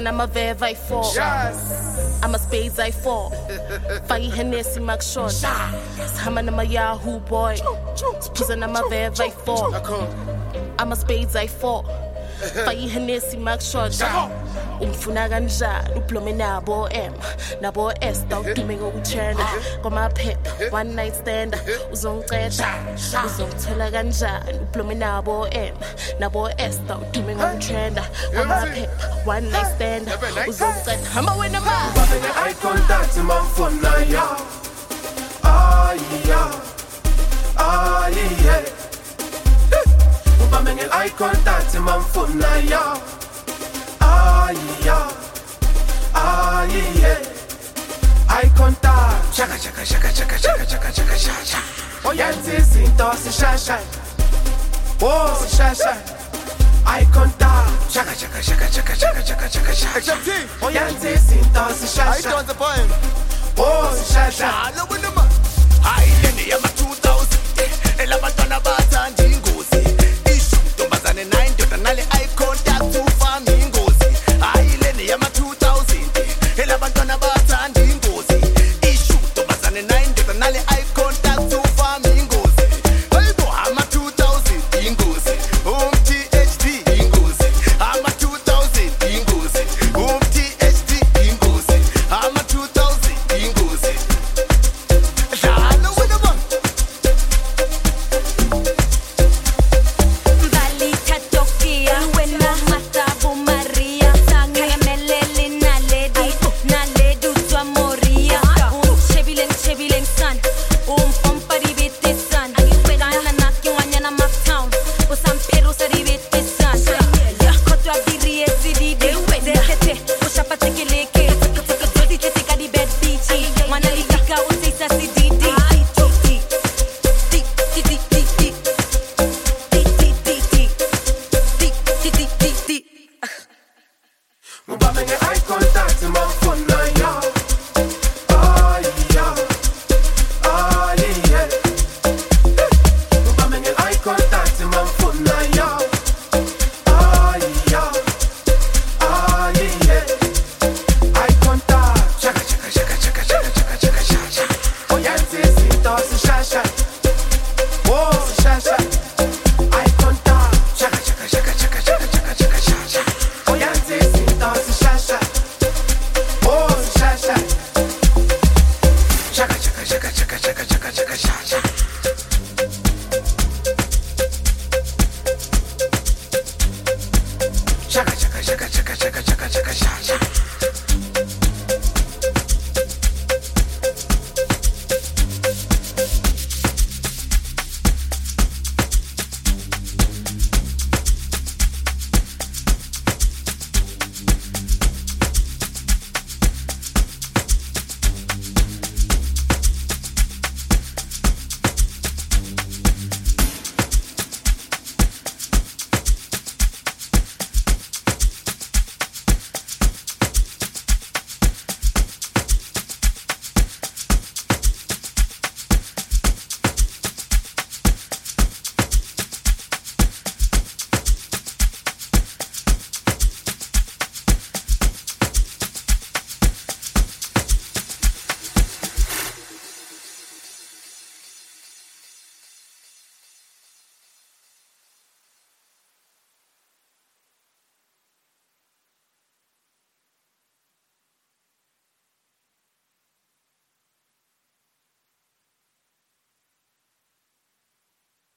Prison, I'm a verve, I fall. I'm a spades, I fall. Fai Hennessy, Max Short. Haman, I'm a Yahoo boy. Prison, I'm a verve, I fall. I'm a spades, I fall. Fai Hennessy, Max Short. Umfuna kanjani uplume nabo M nabo S dawudume ngokuthenda kwama pep one night stand uzongiceda uzongithola kanjani uplume nabo M nabo S dawudume ngokuthenda kwama pep one night stand uzongiceda hamba wena ma ubabene eye contact mamfuna ya yeah ubabene eye contact mamfuna ya yeah. Eye contact. Shaka. Oh, yanzi sinto si shasha. Oh, si shasha. Eye contact. Shaka. Oh, yanzi sinto si shasha. Oh, si shasha. Hi, Lenny, I'm a 2000. Ela batana bata njingozi. Ishu tombazane 9 totanale eye contact to family.